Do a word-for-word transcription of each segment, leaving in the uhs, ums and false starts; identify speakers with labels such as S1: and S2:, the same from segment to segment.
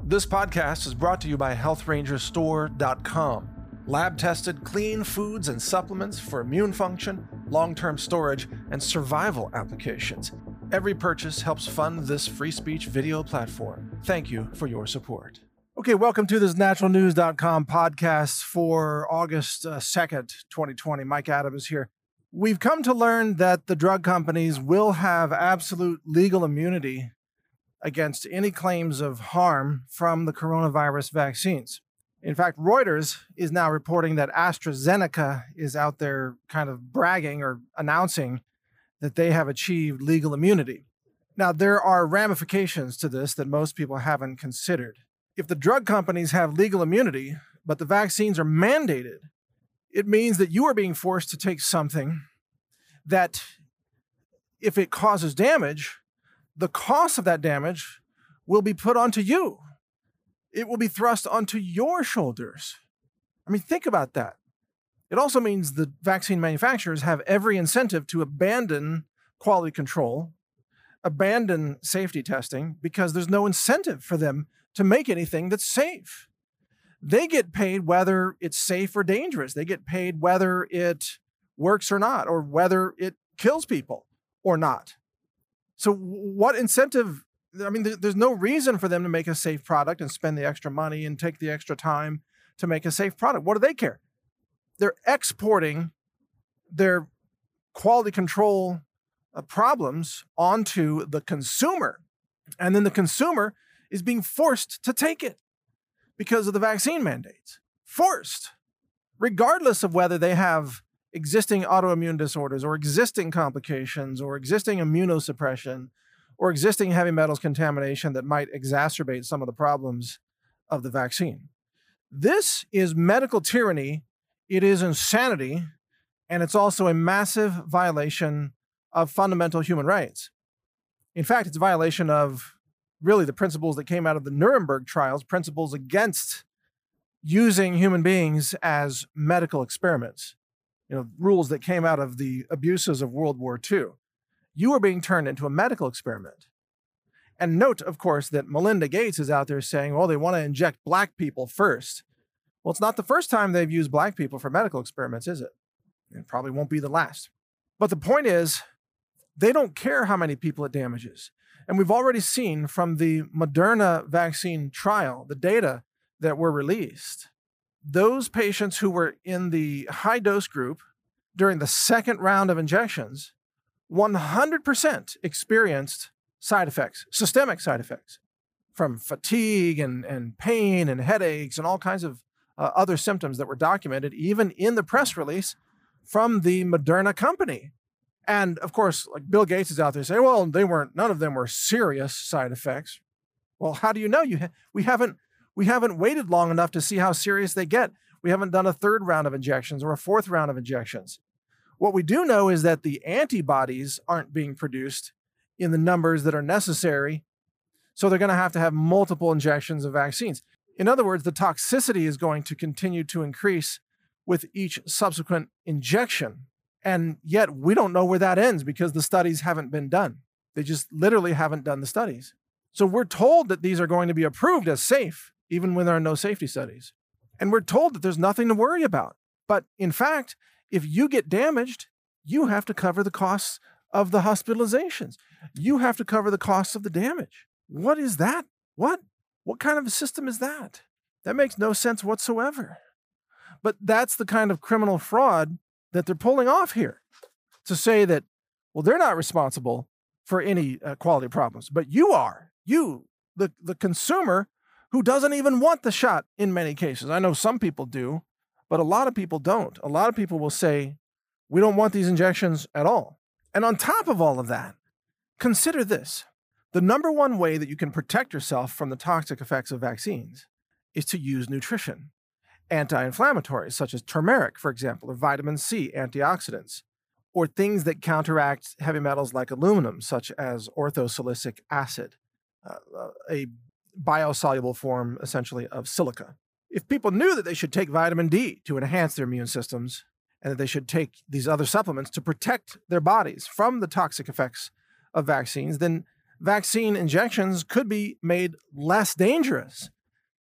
S1: This podcast is brought to you by health ranger store dot com. Lab-tested, clean foods and supplements for immune function, long-term storage, and survival applications. Every purchase helps fund this free speech video platform. Thank you for your support. Okay, welcome to this natural news dot com podcast for August uh, second, twenty twenty. Mike Adams here. We've come to learn that the drug companies will have absolute legal immunity against any claims of harm from the coronavirus vaccines. In fact, Reuters is now reporting that AstraZeneca is out there kind of bragging or announcing that they have achieved legal immunity. Now, there are ramifications to this that most people haven't considered. If the drug companies have legal immunity, but the vaccines are mandated, it means that you are being forced to take something that, if it causes damage, the cost of that damage will be put onto you. It will be thrust onto your shoulders. I mean, think about that. It also means the vaccine manufacturers have every incentive to abandon quality control, abandon safety testing, because there's no incentive for them to make anything that's safe. They get paid whether it's safe or dangerous. They get paid whether it works or not, or whether it kills people or not. So what incentive? I mean, there's no reason for them to make a safe product and spend the extra money and take the extra time to make a safe product. What do they care? They're exporting their quality control uh, problems onto the consumer. And then the consumer is being forced to take it because of the vaccine mandates. Forced, regardless of whether they have existing autoimmune disorders or existing complications or existing immunosuppression or existing heavy metals contamination that might exacerbate some of the problems of the vaccine. This is medical tyranny, it is insanity, and it's also a massive violation of fundamental human rights. In fact, it's a violation of really the principles that came out of the Nuremberg trials, principles against using human beings as medical experiments. You know, rules that came out of the abuses of World War Two. You are being turned into a medical experiment. And note, of course, that Melinda Gates is out there saying, well, they want to inject black people first. Well, it's not the first time they've used black people for medical experiments, is it? It probably won't be the last. But the point is, they don't care how many people it damages. And we've already seen from the Moderna vaccine trial, the data that were released, those patients who were in the high dose group during the second round of injections, one hundred percent experienced side effects, systemic side effects, from fatigue and, and pain and headaches and all kinds of uh, other symptoms that were documented, even in the press release from the Moderna company. And of course, like Bill Gates is out there saying, well, they weren't, none of them were serious side effects. Well, how do you know? You ha- we haven't we haven't waited long enough to see how serious they get. We haven't done a third round of injections or a fourth round of injections. What we do know is that the antibodies aren't being produced in the numbers that are necessary, so they're going to have to have multiple injections of vaccines. In other words, the toxicity is going to continue to increase with each subsequent injection. And yet we don't know where that ends because the studies haven't been done. They just literally haven't done the studies. So we're told that these are going to be approved as safe, even when there are no safety studies. And we're told that there's nothing to worry about. But in fact, if you get damaged, you have to cover the costs of the hospitalizations. You have to cover the costs of the damage. What is that? What? What kind of a system is that? That makes no sense whatsoever. But that's the kind of criminal fraud that they're pulling off here. To say that, well, they're not responsible for any uh, quality problems, but you are. You, the, the consumer who doesn't even want the shot in many cases. I know some people do, but a lot of people don't. A lot of people will say, we don't want these injections at all. And on top of all of that, consider this. The number one way that you can protect yourself from the toxic effects of vaccines is to use nutrition. Anti-inflammatories, such as turmeric, for example, or vitamin C, antioxidants, or things that counteract heavy metals like aluminum, such as orthosilicic acid, uh, a biosoluble form, essentially, of silica. If people knew that they should take vitamin D to enhance their immune systems, and that they should take these other supplements to protect their bodies from the toxic effects of vaccines, then vaccine injections could be made less dangerous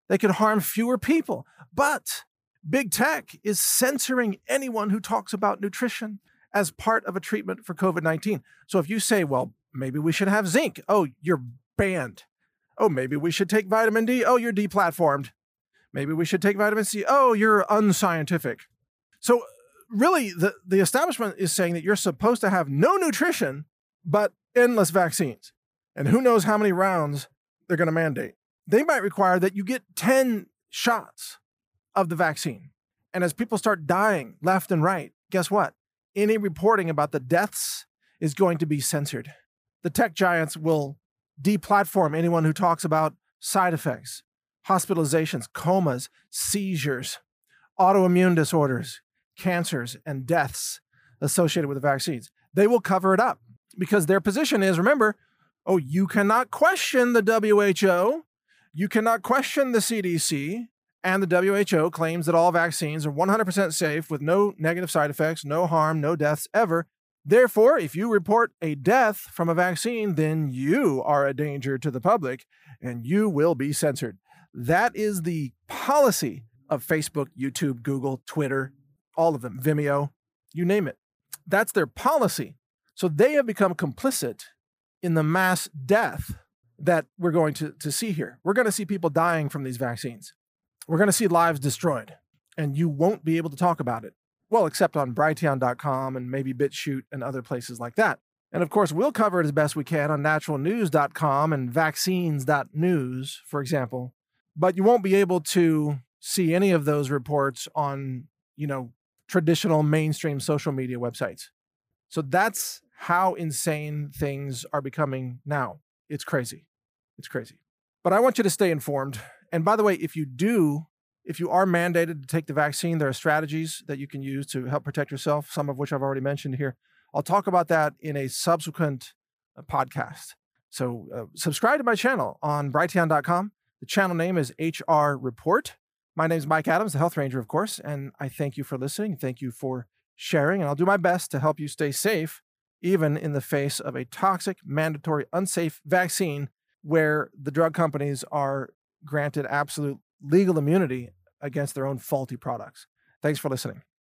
S1: They could harm fewer people. But big tech is censoring anyone who talks about nutrition as part of a treatment for COVID nineteen. So if you say, well, maybe we should have zinc, oh, you're banned. Oh, maybe we should take vitamin D, oh, you're deplatformed. Maybe we should take vitamin C, oh, you're unscientific. So really, the, the establishment is saying that you're supposed to have no nutrition, but endless vaccines. And who knows how many rounds they're going to mandate. They might require that you get ten shots of the vaccine. And as people start dying left and right, guess what? Any reporting about the deaths is going to be censored. The tech giants will deplatform anyone who talks about side effects, hospitalizations, comas, seizures, autoimmune disorders, cancers, and deaths associated with the vaccines. They will cover it up because their position is, remember, oh, you cannot question the W H O, you cannot question the C D C, and the W H O claims that all vaccines are one hundred percent safe with no negative side effects, no harm, no deaths ever. Therefore, if you report a death from a vaccine, then you are a danger to the public and you will be censored. That is the policy of Facebook, YouTube, Google, Twitter, all of them, Vimeo, you name it. That's their policy. So they have become complicit in the mass death that we're going to, to see here. We're going to see people dying from these vaccines. We're going to see lives destroyed, and you won't be able to talk about it. Well, except on Brighteon dot com and maybe BitChute and other places like that. And of course, we'll cover it as best we can on natural news dot com and vaccines dot news, for example. But you won't be able to see any of those reports on, you know, traditional mainstream social media websites. So that's how insane things are becoming now. It's crazy. It's crazy. But I want you to stay informed. And by the way, if you do, if you are mandated to take the vaccine, there are strategies that you can use to help protect yourself, some of which I've already mentioned here. I'll talk about that in a subsequent uh, podcast. So uh, subscribe to my channel on Brighteon dot com. The channel name is H R Report. My name is Mike Adams, the Health Ranger, of course, and I thank you for listening. Thank you for sharing, and I'll do my best to help you stay safe, even in the face of a toxic, mandatory, unsafe vaccine where the drug companies are granted absolute legal immunity against their own faulty products. Thanks for listening.